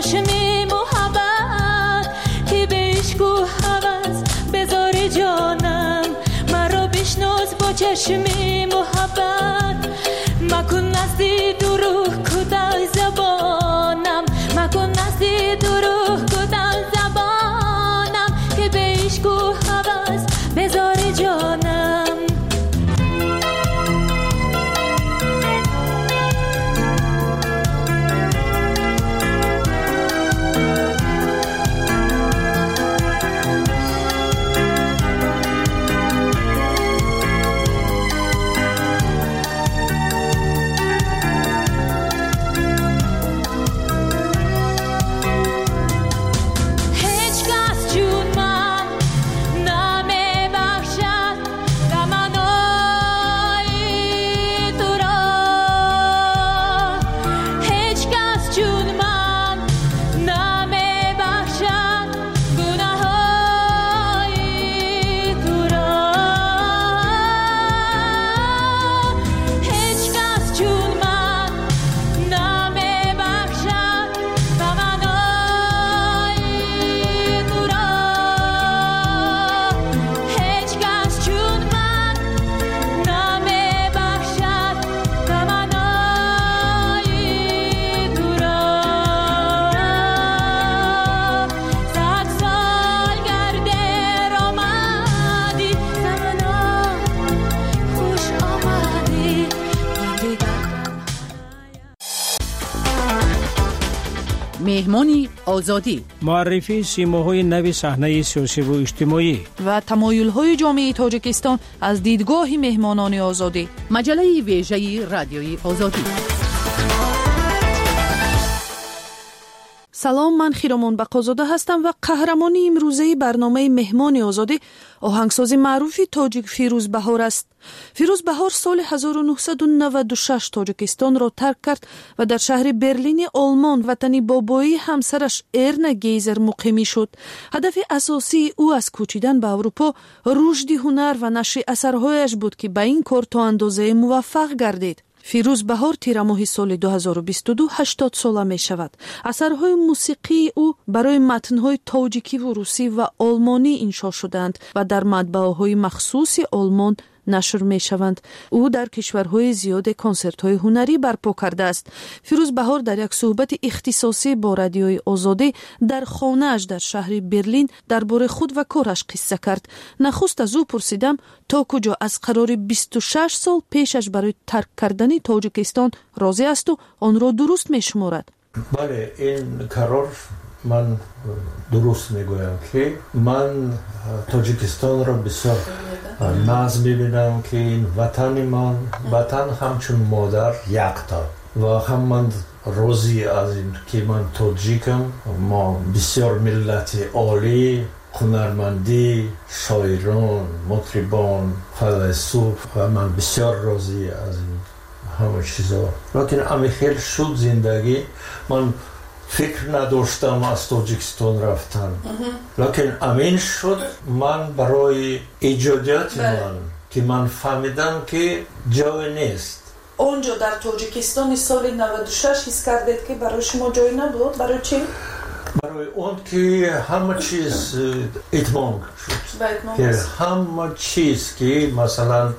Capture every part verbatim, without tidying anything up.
چشمی محبت که به عشق و هوس بذاری جانم مرا بشناس با چشمی محبت مکن نزدی دروغ کدای زبانم مکن نزدی دروغ کدای زبانم که به عشق و هوس بذاری جانم مهمانی آزادی معرفی سیماهای نوی صحنه سیاسی و اجتماعی و تمایل‌های جامعه تاجیکستان از دیدگاه مهمانان آزادی مجله ویژه رادیوی آزادی. سلام، من خیرامان بقازاده هستم و قهرمانی امروزه برنامه مهمان آزادی آهنگساز معروفی تاجیک فیروز بهار است. فیروز بهار سال هزار و نهصد و نود و شش تاجیکستان را ترک کرد و در شهر برلین آلمان وطن بابایی همسرش ارنا گیزر مقیمی شد. هدف اساسی او از کوچیدن به اروپا رشد هنر و نشر اثرهایش بود که به این کار تا اندازه موفق گردید. فیروز بهار تیر ماه سال دو هزار و بیست و دو هشتاد ساله می شود. اثرهای موسیقی او برای متنهای تاجیکی و روسی و آلمانی انشا شدند و در مطبعه‌های مخصوص آلمان نشر می شوند. او در کشورهای زیاد کنسرت‌های هنری برپا کرده است. فیروز بهار در یک صحبت اختصاصی با رادیوی آزادی در خانه‌اش در شهر برلین درباره خود و کارش قصه کرد. نخست از او پرسیدم تا کجا از قرار بیست و شش سال پیشش برای ترک کردن تاجیکستان راضی است و آن را درست می شمارد. بله، این قرار من درست میگویم که من تاجیکستان را بسیار ناز میبینم که این وطن من وطن همچون مادر یکتا و هم من راضی از این که من تاجیکم. ما بسیار ملت عالی، هنرمندی، شاعران، مطربان، فیلسوف و من بسیار راضی از این همه چیزا. لیکن امی خیلی شد زندگی من فکر نداشتم از تاجیکستان رفتن، لیکن امین شد من برای ایجادیات من که من فهمیدم که جای نیست. اونجا در تاجیکستان سال نود و شش حس کردید که برای شما جای نبود؟ برای چی؟ برای اون که همه چیز اتمام شد، که همه چیز که مثلا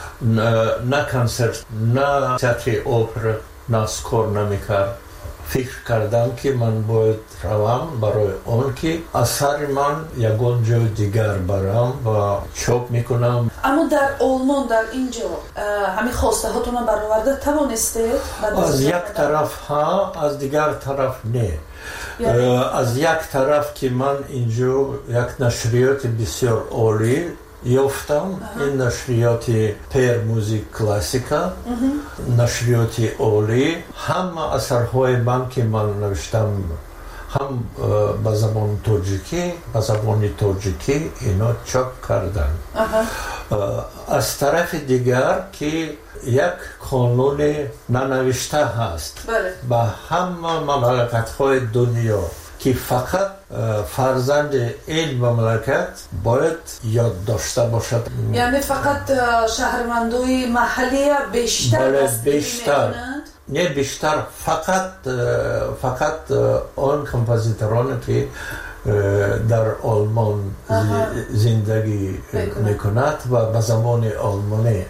نه کنسرت، نه تئاتر اپرا ناسکار نمیکرد. فکر کردم که من باید روم برای اون که اثر من یکون جای دیگر برم و چاپ میکنم. اما در آلمان در اینجا همین خواسته هاتون رو برآورده توانسته؟ از یک طرف ها، از دیگر طرف نه. از یک طرف که من اینجا یک نشریات بسیار عالی یافتم، این نشریات پیر موزیک کلاسیکا، نشریات عالی، همه اثرهای من که من نوشتم هم به زبان تاجیکی، به زبان تاجیکی اینا چاپ کردن. از طرف دیگر که یک قانون ننوشته هست به همه مملکت‌های دنیا که فقط فرزند این مملکت باید یاد داشته باشد. یعنی فقط شهروندای محلی بیشتر بله بیشتر نه بیشتر فقط فقط آن کمپوزیتورانی که در آلمان زندگی میکند و به زبان آلمانی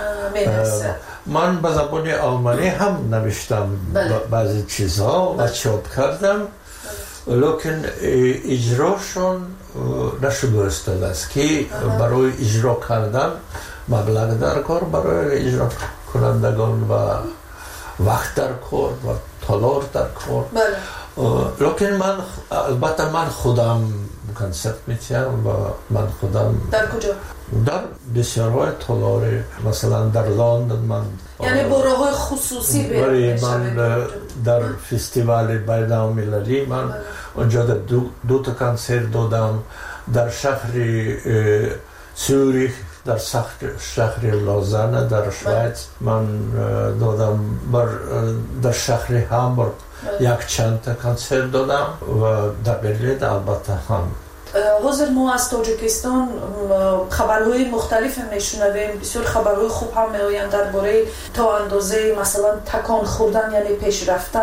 من به زبان آلمانی هم نوشتم بعضی چیزها و چاپ کردم لیکن اجراشون نشده استاد است که برای اجرا کردن مبلغ در کار برای اجرا کنندگان و وقت در کار و تالار در کار لیکن من البته من خودم کنسرت میتیم و من خودم در کجا؟ در بسیارهای تالار مثلا در لندن من یعنی برای خصوصی برای من در فستیوال بین‌المللی من اونجا دو, دو تا کنسرت دادم در شهر سوریخ در شهر لوزان در شویц من دادم بر در شهر هامبورگ یک چند تا کنسرت دادم و در برلین البته هم حاضر ما از تاجیکستان خبرهای مختلف میشنویم بسیار خبرهای خوب هم میآیند درباره تا اندازه مثلا تکان خوردن یعنی پیش رفتن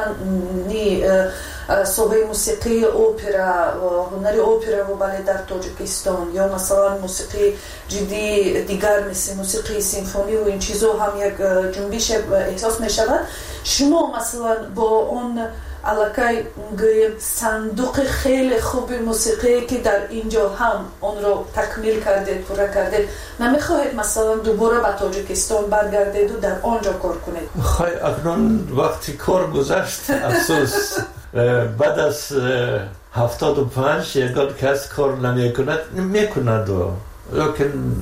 صحبه موسیقی اپرا هنر اپرا و بالت در تاجیکستان یا مثلا موسیقی جدی دیگر مثل موسیقی سیمفونی و این چیزا هم یک جنبش احساس می شود. شما مثلا با اون علاقه صندوق خیلی خوب موسیقی که در اینجا هم اون رو تکمیل کردید پورا کردید نمیخواهید مثلا دوباره به تاجیکستان برگردید و در آنجا کار کنید؟ خواهی اکنون وقتی کار گذشت افسوس بعد از هفتاد و پنج یکان کس کار نمی کند میکند و لیکن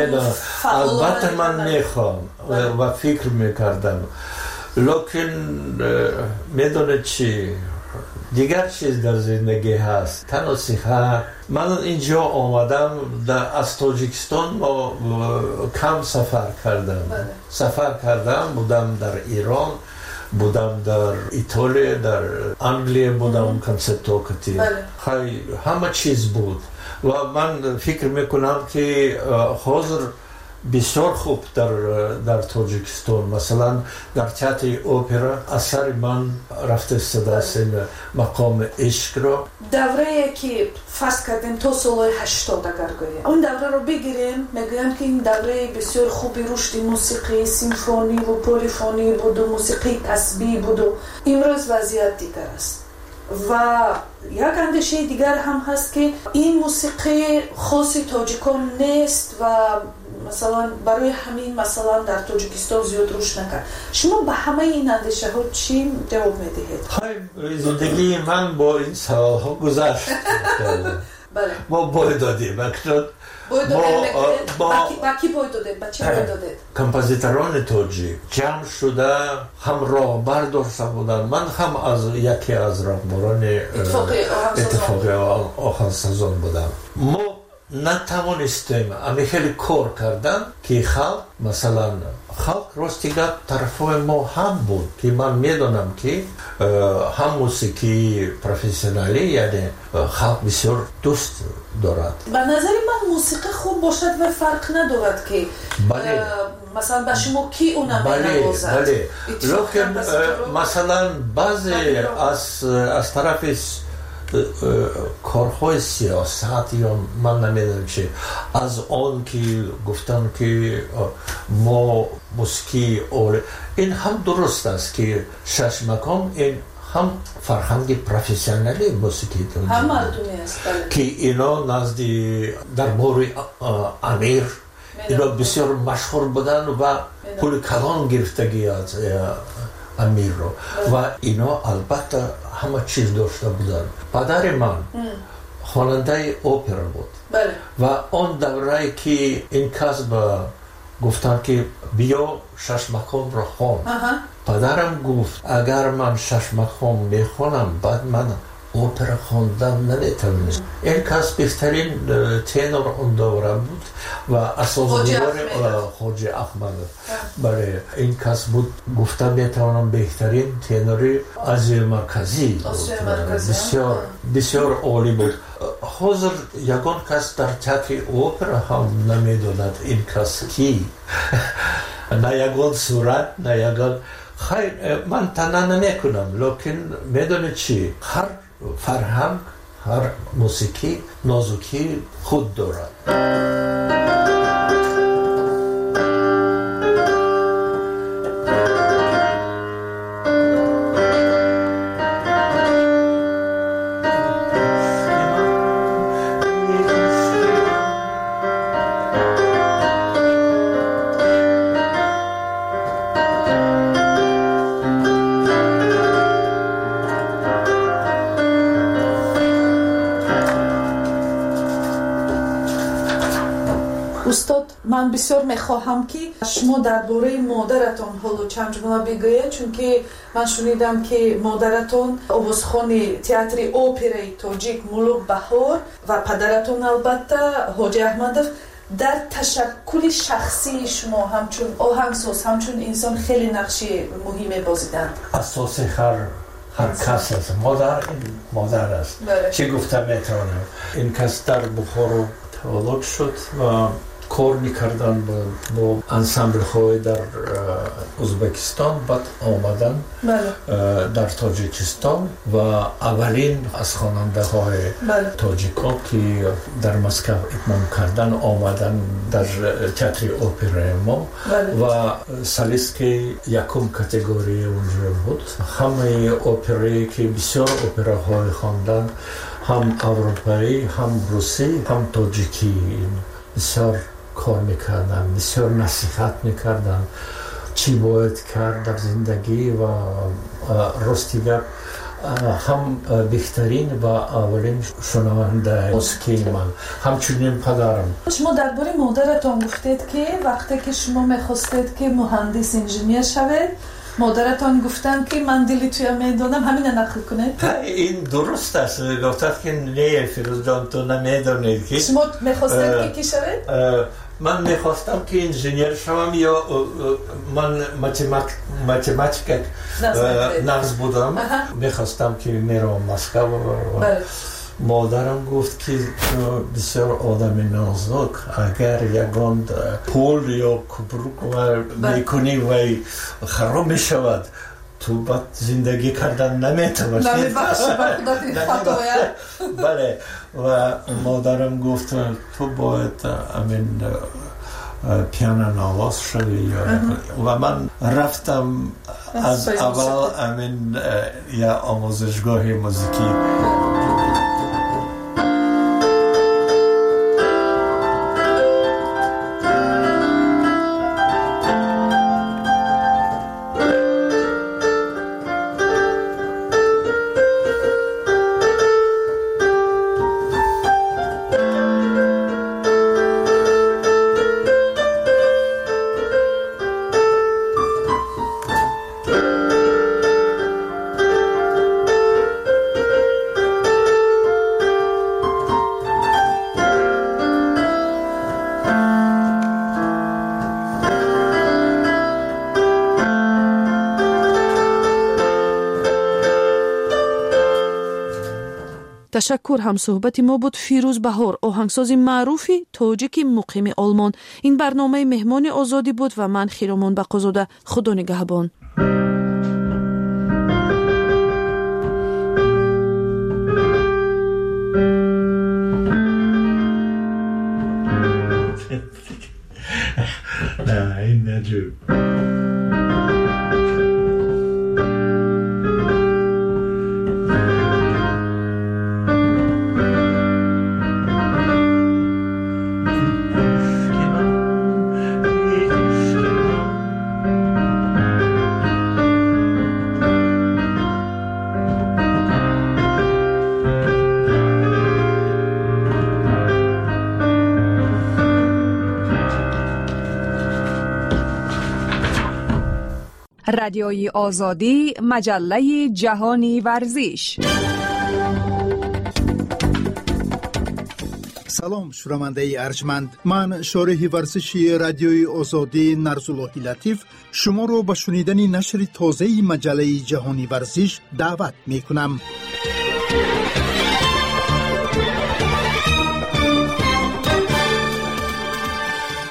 البته من میخوام و فکر میکردم لیکن میدونه چی دیگر چیز در زندگی هست تنها صحت من اینجا آمدم از تاجیکستان کم سفر کردم سفر کردم بودم در ایران بودم در ایتالیا در انگلیه بودم کنسرتو کتی خیلی همه چیز بود و من فکر میکنم که حاضر بسیار خوب در در تاجیکستان مثلا در تئاتر اپرا اثر من رفته صدا مقام عشق را دوره که فرض کردیم تا سال هشتاد اگر گوییم اون دوره رو بگیریم میگویم که این دوره بسیار خوبی رشد موسیقی سیمفونی و پلیفونی بود و موسیقی تسبیح بود و امروز وضعیت دیگر است و یک اندیشه دیگر هم هست که این موسیقی خاصی تاجیکان نیست و مثلا برای همین مثلا در تاجیکستان زیاد رشد نکرد. شما به همه این اندیشه ها چی جواب میدهید؟ های زندگی من با این سوال ها گذشت. بله. ما باید دادیم اکنون باید دادیم با کی باید دادید؟ با چی باید دادید؟ کمپوزیتوران تاجیک جمع شده هم راهبر داشته بودن من هم از یکی از راهبران اتفاقی آهنگسازان بودم. ما نتوانستیم اما خیلی کار کردن که خلق مثلا خلق راستی گپ طرفای ما هم بود که من میدونم که هم موسیقی پروفسیونالی یعنی خلق بسیار دوست دارد. به نظر من موسیقی خوب باشد و فرق ندارد که بله. مثلا به شما کی اونم بله نوازد بله لیکن مثلا بعضی از از طرف کارهای سیاست یا من نمیدونم چه از آن که گفتن که ما موسیقی اول این هم درست است که شش مقام این هم فرهنگ پروفسیونالی موسیقی هم مردمی است که اینا نزدی در باری امیر اینا بسیار مشهور بودن و پول کلان گرفتگی از امیر رو و اینا البته همه چیز داشته بودن. پدر من خواننده اپرا بود بله. و آن دوره که این کس با گفتن که بیا شش مقام را خوان پدرم گفت اگر من شش مقام میخوانم بعد من اپرا خواندم نمیتونم. این کس بهترین تنور اون دوره بود و اساسدار خواجه احمد برای این کس بود گفتم میتونم بهترین تنوری از مرکزی بسیار بسیار عالی بود. حاضر یگان کس در تئاتر اپرا هم نمیدوند این کس کی نه یگان صورت نه یگان خیر من تنها نمیکنم، لکن میدونی چی، هر فرهنگ هر موسیقی نازکی خود دارد. استاد من بسیار میخواهم که شما درباره مادرتان حالا چند جمله بگویید، چون که من شنیدم که مادرتان آوازخوان تئاتر اپرای تاجیک ملوک بهار و پدرتان البته حاجی احمدов در تشکل شخصی شما همچون آهنگساز همچون انسان خیلی نقش مهمی بازیدند. اساس هر هر کس است. مادر این مادر است. بله. چه گفته میتونم، این کس در بخارا تولد شد و کار میکردن با, با انسامبل های در ازبکستان، بعد آمدن بله. در تاجیکستان و اولین از خواننده های بله. تاجیکا که در مسکو اتمام کردن آمدن در تئاتر اپرای ما بله. و سالیست که یکم کاتگوری اونجا بود. همه اپرایی که بسیار اپراهای خواندن، هم اروپایی هم روسی هم تاجیکی، بسیار کار میکردن، بسیار نصیحت میکردن چی باید کرد در زندگی و راستی گفت هم بهترین و اولین شنونده موسیقی من، همچنین پدرم. شما درباره مادرتان گفتید که وقتی که شما میخواستید که مهندس انجینیر شوید، مادرتان گفتن که من دلی توی میدونم، همین نقل کنید. این درست است. گفتند که نه فیروز جان تو نمیدونید که شما میخواستید که کی شوید؟ من میخواستم که انجینیر شوم یا من ماتماتیک نقص بودم. میخواستم که میرم مسکو. مادرم گفت که بسیار آدم نازک، اگر یگان پول یا کبروک میکنی و خراب میشود تو بعد زندگی کردن نمیتونی. بله. و مادرم گفت تو باید امین پیانو نواز شدی و من رفتم از اول امین یا آموزشگاه موسیقی. تشکر. هم صحبت ما بود فیروز بهار، آهنگساز معروفی تاجیک مقیم آلمان. این برنامه مهمان آزادی بود و من خیرامان بقازاده. خدا نگهبان. نه این نجوب. رادیوی آزادی، مجله جهانی ورزش. سلام شنونده ارجمند، من شارح ورزشی رادیوی آزادی نرزالله لطیف شما رو به شنیدن نشر تازه مجله جهانی ورزش دعوت می کنم.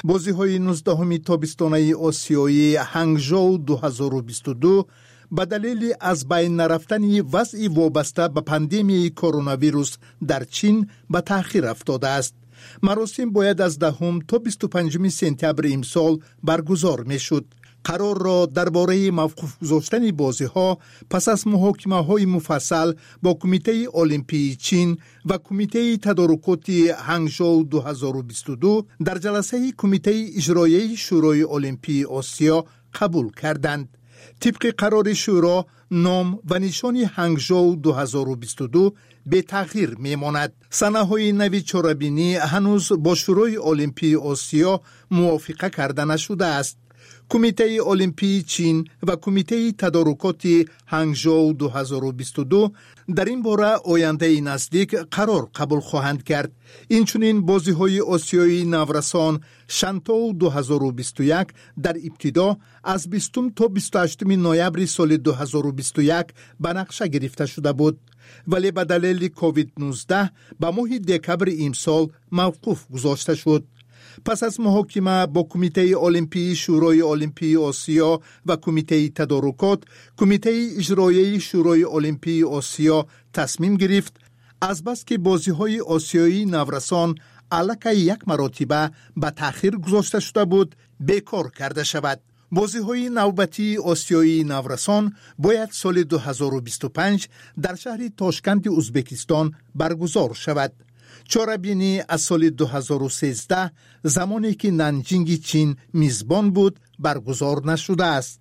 بازی‌های نوزدهم تابستانه آسیایی هنگژو دو هزار و بیست و دو به دلیل از بین نرفتن وضع وابسته به پاندمی کرونا ویروس در چین به تأخیر افتاده است. مراسم باید از دهم تا بیست و پنجم سپتامبر امسال برگزار میشد. قرار را درباره موقوف گذاشتن بازی‌ها پس از محاکمه‌های مفصل با کمیته المپی چین و کمیته تدارکات هنگژو دو هزار و بیست و دو در جلسه کمیته اجرایی شورای المپی آسیا قبول کردند. طبق قرار شورا نام و نشان هنگژو دو هزار و بیست و دو به تغییر میماند. صحنه‌های نوی چاره‌بینی هنوز با شورای المپی آسیا موافقه کرده نشده است. کمیته المپی چین و کمیته تدارکات هنگژو دو هزار و بیست و دو در این باره آینده نزدیک قرار قبول خواهند کرد. اینچنین بازی‌های آسیایی نورسان شانتو دو هزار و بیست و یک در ابتدا از بیستم تا بیست و هشتم نوامبر سال دو هزار و بیست و یک به نقشه گرفته شده بود، ولی به دلیل کووید نوزده به ماه دکبر امسال موقوف گذاشته شد. پس از محاکمه با کمیته المپی شورای المپی آسیا و کمیته تدارکات، کمیته اجرایی شورای المپی آسیا تصمیم گرفت از بس که بازی‌های آسیایی نورسان علاقه یک مرتبه به تأخیر گذاشته شده بود بیکار کرده شود. بازی‌های نوبتی آسیایی نورسان باید سال دو هزار و بیست و پنج در شهر تاشکند ازبکستان برگزار شود. چاره‌بینی از سال دو هزار و سیزده زمانی که نانجینگ چین میزبان بود برگزار نشده است.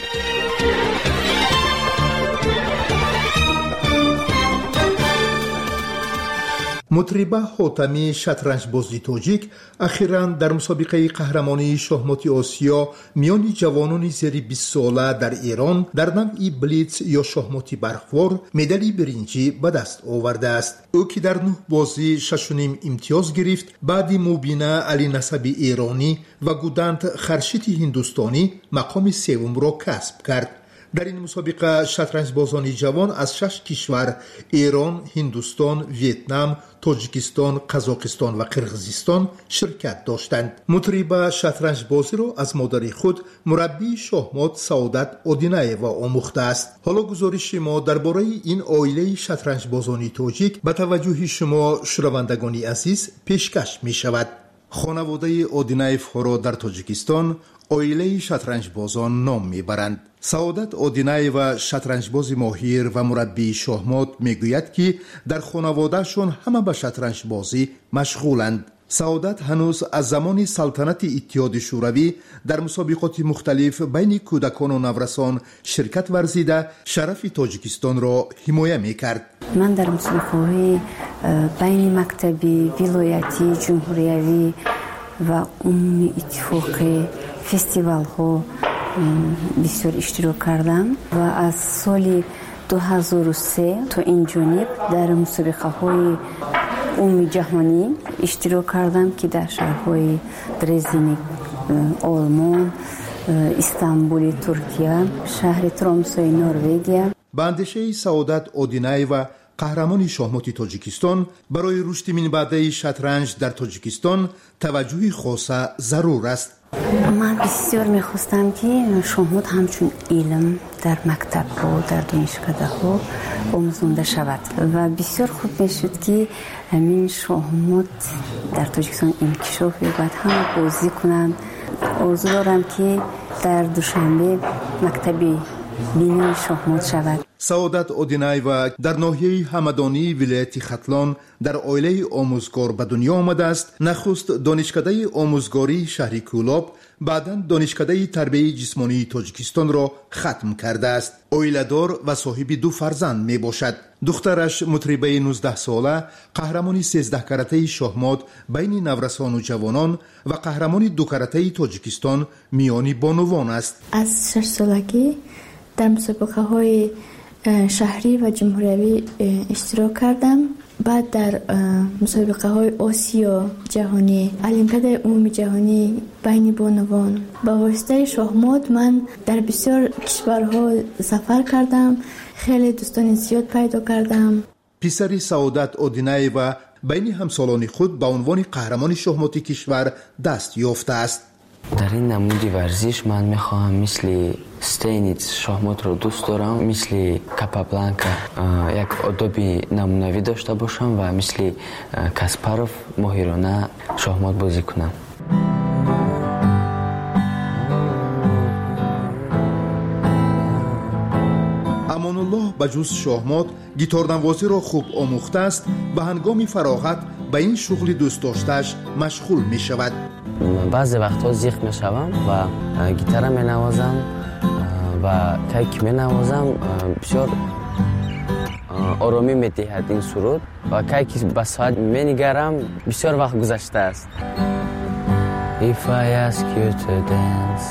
مطربه حاتمی شطرنج بازی تاجیک اخیراً در مسابقه قهرمانی شاهمات آسیا میان جوانان زیر بیست ساله در ایران در نوع بلیتز یا شاهمات برخوار مدال برنجی به دست آورده است. او که در نه بازی شش و نیم امتیاز گرفت، بعد مبینه علی نسبی ایرانی و گودند خرشیت هندوستانی مقام سوم را کسب کرد. در این مسابقه شطرنج بازان جوان از شش کشور ایران، هندوستان، ویتنام، تاجیکستان، قزاقستان و قرقیزستان شرکت داشتند. مطربه شطرنج بازی را از مادر خود مربی شاهمات سعادت آدینایوا آموخته است. حالا گزارش ما درباره این عائله شطرنج بازان تاجیک به توجه شما شنوندگان عزیز پیشکش می شود. خانواده آدینایف را در تاجیکستان عائله شطرنج بازان نام میبرند. سعادت آدینایوا شطرنج باز ماهر و مربی شاهمات میگوید که در خانوادهشون همه به شطرنج بازی مشغولند. سعادت هنوز از زمان سلطنت اتحاد شوروی در مسابقات مختلف بین کودکان و نورسان شرکت ورزیده شرف تاجیکستان را حمایت میکرد. من در مسابقات بین مکتبی، ولایتی، جمهوریوی و عمومی اتفاقی فستیوال ها بسیار اشتراک کردم و از سال دو هزار و سه تا این جانب در مسابقه های عمومی جهانی اشتراک کردم که در شهرهای درزدن آلمان، استانبول ترکیه، شهر ترامسای نروژ. به اندیشه سعادت آدینایوا قهرمان شاهمات تاجیکستان برای رشد منبع شطرنج در تاجیکستان توجه خاص ضرور است. من بسیار میخواستم که شاهمات همچون علم در مکتب ها، در دانشکده ها آموزانده شود و بسیار خوب میشد که همین شاهمات در تاجیکستان انکشاف یابد، همه بازی کنند. آرزو دارم که در دوشنبه مکتبی بینی شاهمات شود. سعادت آدینایوا در ناحیه همدانی ولایت ختلان در عائله آموزگار به دنیا آمده است. نخست دانشکده آموزگاری شهر کولاب، بعداً دانشکده تربیت جسمانی تاجیکستان را ختم کرده است. عائله‌دار و صاحب دو فرزند می باشد. دخترش مطربه نوزده ساله، قهرمانی سیزده کرته شاهمات بین نورسان و جوانان و قهرمانی دو کرته تاجیکستان میانی بانوان است. از شش سالگی در مسابقه های شهری و جمهوریوی اشتراک کردم. بعد در مسابقه های آسیا جهانی، المپیاد عمومی جهانی بین بانوان با واسطه شاهمات من در بسیار کشورها سفر کردم. خیلی دوستان زیاد پیدا کردم. پسری سعادت آدینایوا بین همسالان خود به عنوان قهرمان شахماتی کشور دست یافته است. در این نمودی ورزش من میخواهم مثل استینیتس شахمات رو دوست دارم، مثل کاپابلانکا یک آدابی نمونوی داشته باشم و مثل کاسپاروف ماهرانه شахمات بازی کنم. امانالله بجز شахمات گیتارنوازی را خوب آموخته است. به هنگام فراغت به این شغل دوست داشته‌اش مشغول می شود. بعضی وقتها زیخ می شوم و گیتار می نوازم و کیک می نوازم. بسیار آرامی می دهد این سرود و کیک به ساعت می نگرم. بسیار وقت گذشته است. If I ask you to dance,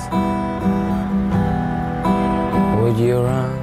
would you run?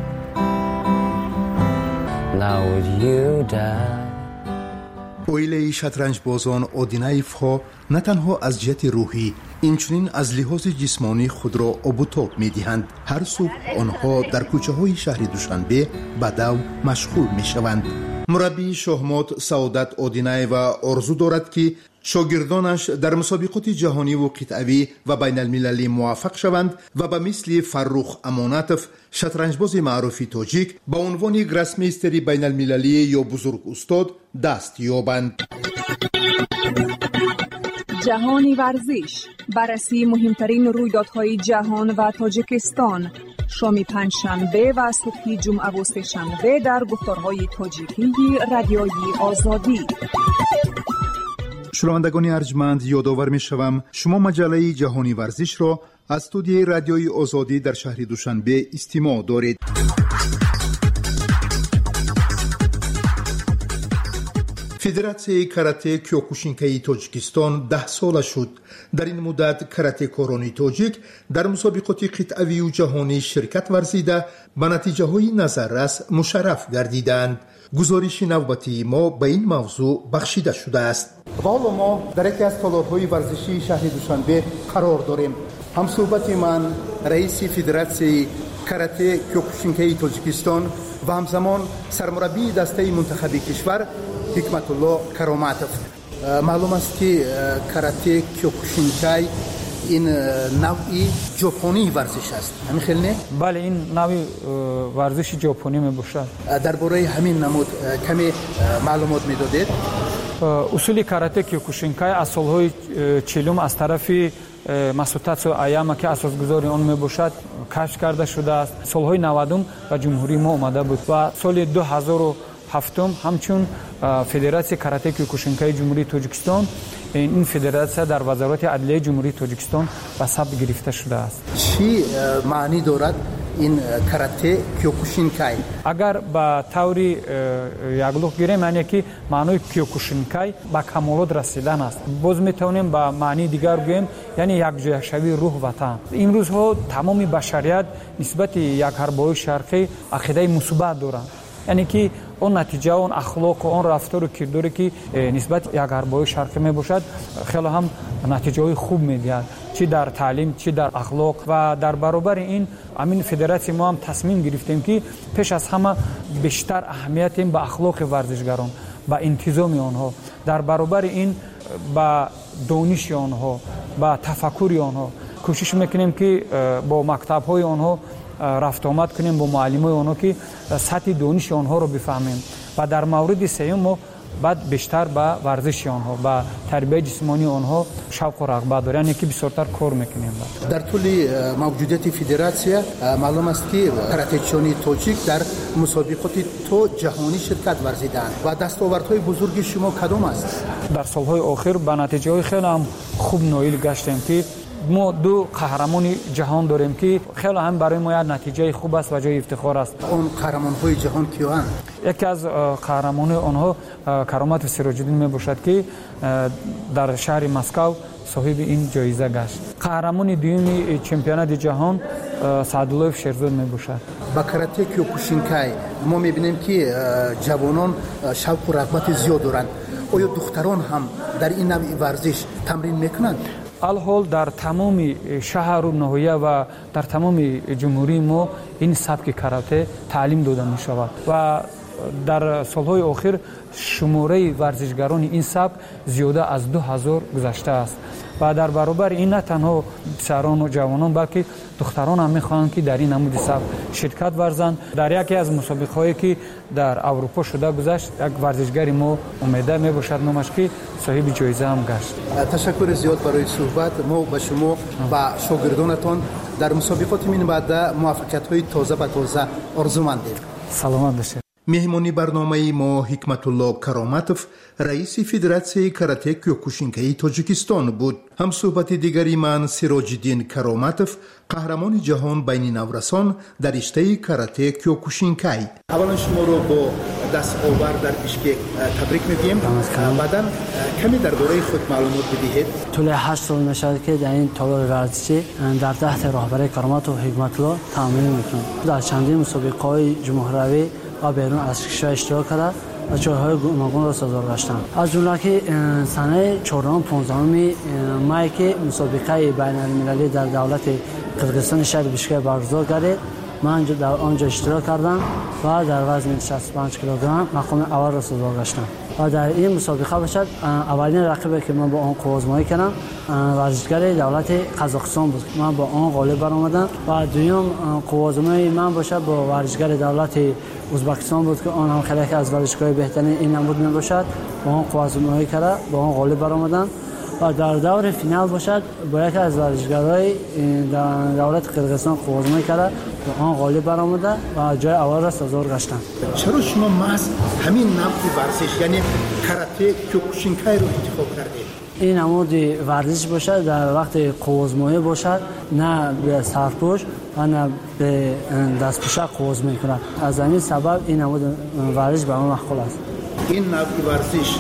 Now would you die? اویله شطرنج بازان آدینایف ها نه تنها از جهت روحی اینچنین از لحاظ جسمانی خود را آب و تاب می دهند. هر صبح آنها در کوچه های شهر دوشنبه به دو مشغول می شوند. مربی شахمات سعادت آدینایوا آرزو دارد که شاگردانش در مسابقات جهانی و قطعوی و بین المللی موفق شوند و به مثل فرخ امانتوف شطرنجباز معروف تاجیک به عنوان گراسمیستری بین المللی یا بزرگ استاد دست یابند. جهانی ورزش، بررسی مهمترین رویدادهای جهان و تاجیکستان، شام پنجشنبه و صبح جمعه و سه‌شنبه در گفتارهای تاجیکی رادیوی آزادی. شنوندگان ارجمند، یادآور می‌شوم شما مجله جهانی ورزش را از استودیوی رادیوی آزادی در شهر دوشنبه استماع دارید. فدراسیون کاراته کیوکوشینکای تاجیکستان ده ساله شد. در این مدت کاراته کارانی تاجیک در مسابقات قطعوی و جهانی شرکت ورزیده به نتیجه های نظررس مشرف گردیدند. گزارش نوبتی ما به این موضوع بخشیده شده است. حالا ما در یکی از تالارهای ورزشی شهر دوشنبه قرار داریم. همصحبت من رئیس فدراسیون کاراته کیوکوشینکای تاجیکستان و همزمان سرمربی دسته منتخبی کشور حکمت الله کراماتوف. معلوم است که کاراته کیوکوشینکای این نوعی ژاپنی ورزش است. همین خیلی نه؟ بله، این نوعی ورزش ژاپنی می باشد. درباره همین نمود کمی معلومات میدادید؟ اصول کاراته کیوکوشینکای از سالهای چهلم از طرف масутацу аяма که اساسگذار آن می باشد کشف کرده شده است. سالهای نودم و جمهوری ما آمده بود و سال دو هزار و هفت همچون فدراسیون کاراته کیوکوشینکای جمهوری تاجیکستان این فدراسیون در وزارت عدلیه جمهوری تاجیکستان به ثبت گرفته شده است. چی معنی دارد این کاراته کیوکوشینکای؟ اگر با طوری یگلوخ گیریم یعنی که معنی کیوکوشینکای با کمالات رسیدن است. باز میتونیم با معنی دیگر بگوییم یعنی یکجهشوی روح وطن. این روزها تمام بشریت نسبت یک حربای شرقی عقیده مثبت دارند. یعنی که اون نتیجه اون اخلاق و اون رفتار و کرداری که نسبت یک حربای شرقی می باشد خیلی هم نتیجه خوب میدهد، چی در تعلیم چی در اخلاق. و در برابر این امین فدراسیون ما هم تصمیم گرفتیم که پیش از همه بیشتر اهمیت این به اخلاق ورزشگران، با انتظام آنها، در برابر این با دانش آنها، با تفکر آنها کوشش میکنیم که با مکتب های آنها رفت آمد کنیم، با معلمای آنها که سطح دانش آنها رو بفهمیم. و در مورد سوم ما بعد بیشتر با ورزش آنها، با تربیت جسمانی آنها شوق و رغبت داریم، یعنی که بسیارتر کار میکنیم. در طول موجودیت فدراسیون معلوم است که کاراته‌چیان تاجیک در مسابقات تو جهانی شرکت ورزیدند و دستاوردهای بزرگ شما کدام است؟ در سالهای آخر به نتیجه خیلی هم خوب نایل گشتیم که ما دو قهرمان جهان داریم که خیلی هم برای ما نتیجه خوب است و جای افتخار است. اون قهرمان‌های جهان کیان؟ یکی از قهرمان آنها کرامات سراج‌الدین می باشد که در شهر مسکو صاحب این جایزه گشت. قهرمان دوم چمپیونات جهان سعدالله شیرزاد می باشد. با کاراته کیوکوشینکای ما می‌بینیم که جوانان شوق و رغبت زیاد دارند. آیا دختران هم در این نوع ورزش تمرین میکنند؟ الحال در تمام شهر و ناحیه و در تمام جمهوری ما این سبک کاراته تعلیم داده می شود و در سالهای اخیر شماره ورزشگران این سبک زیاده از دو هزار گذشته است و در برابر این نه تنها پسران و جوانان بلکه دختران هم میخواهند که در این نمود سبک شرکت ورزند. در یکی از مسابقه هایی که در اروپا شده گذشت یک ورزشگری ما امیده میباشد نامش که صاحب جایزه هم گشت. تشکر زیاد برای صحبت. ما به شما و شاگردانتان در مسابقات من بعد موفقیت های تازه به تازه آرزومندیم. سلامت باشید. مهمانی برنامه ما حکمت الله کرامتوف رئیس فدراسیون کاراته کیوکوشینکای تاجیکستان بود. هم صحبت دیگری من سراج الدین کرامتوف قهرمان جهان بین نورسان در رشته کاراته کیوکوشینکای. اولا شما رو با دست آور در بشکک تبریک میگیم. بعداً کمی درباره خود معلومات بدهید. طول هشت سال میشد که در این تالار ورزشی در تحت رهبری کرامتوف حکمت الله تمرین میکنم. در چندین مسابقه‌های جمهوری و بیرون از کشور اشتراک کرده و جایهای گوناگون را سازگار گشتم. از جمله که سنه چهارم پانزدهم مای که مسابقه بین المللی در دولت قرقیزستان شهر بشکک برگزار گردید، من در آنجا اشتراک کردم و در وزن شصت و پنج کیلوگرم مقام اول را سازگار گشتم. و در این مسابقه باشد اولین رقیبی که من با آن قوازمایی کردم ورزشگر دولت قزاقستان بود. من با آن غالب برآمدم و دوم قوازمایی من باشد با ورزشگر دولت ازبکستان بود که آن هم خیلی از ورزشگاه بهترین این نمود می باشد. با آن قوازمایی کرده با آن غالب برآمدم و در دور فینال باشد با یکی از ورزشگرای دولت قرقیزستان قوازمایی کرده با آن غالب برآمده و جای اول را سازگار گشتم. چرا شما محض همین نمود ورزش یعنی کاراته کیوکوشینکای رو انتخاب کردید؟ این نمود ورزش باشد در وقت قوازمایی باشد، نه به سرپوش و نه به دستپوشک قوازمایی کند. از همین سبب این نمود ورزش به من معقول است. این نمود ورزش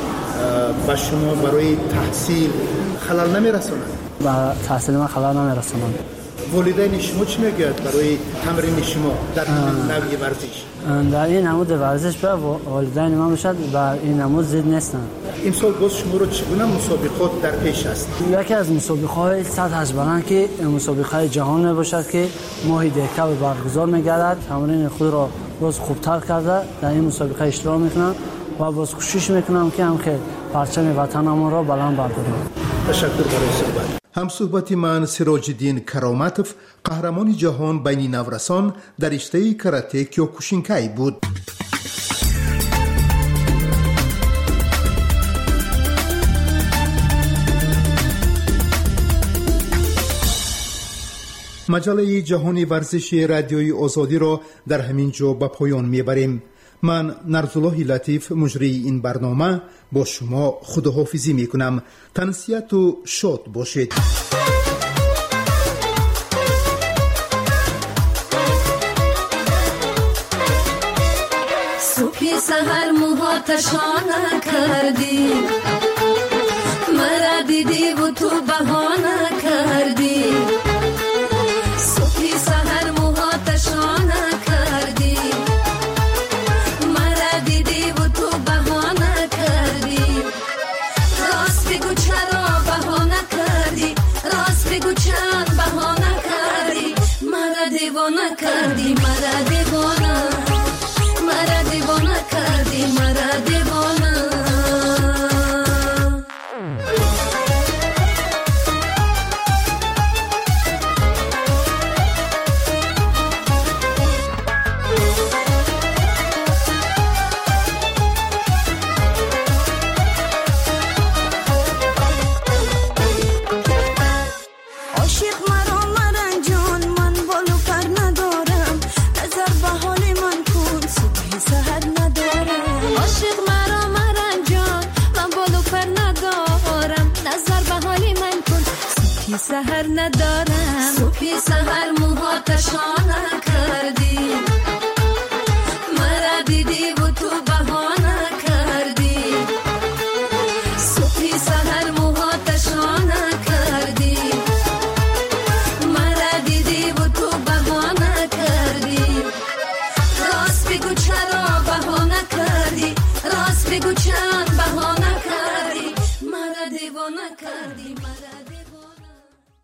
با شما برای تحصیل خلل نمیرساند؟ با تحصیل من خلل نمیرساند. والدین شما چی میگویند برای تمرین شما در این نوع ورزش؟ در این نمود ورزش به والدین من باشد بر این نمود زید نیستند. امسال باز شما رو چگونه مسابقات در پیش است؟ یکی از مسابقه‌های سطح بلند که مسابقه جهان باشد که ماهی دهکه برگزار می‌گردد. تمرین خود را باز خوبتر کرده در این مسابقه اشتراک می‌کنم و باز کوشش می‌کنم که هم که پرچم وطنم را بلند بردارم. تشکر برای صحبت. هم صحبت من سراج الدین کرامتوف قهرمان جهان بین نورسان در رشته کاراته کیوکوشینکای بود. مجله جهانی ورزشی رادیوی آزادی را در همین جا به پایان میبریم. من نرزالله لطیف مجری این برنامه با شما خداحافظی میکنم. تنسیت و شاد باشید. صبح سحر موهاتشانه کردی، مرا دیدی و تو بهانه کردی. صبح سحر موهاتشانه کردی، مرا دیدی و تو بهانه کردی. راست بگو چرا بهانه کردی، راست بگو چند بهانه کردی. مرا دیوانه کردی، مرا دیوانه، مرا دیوانه کردی، مرا دیوانه. سحر ندارم، صبحی سحر موهاتشانه کردی.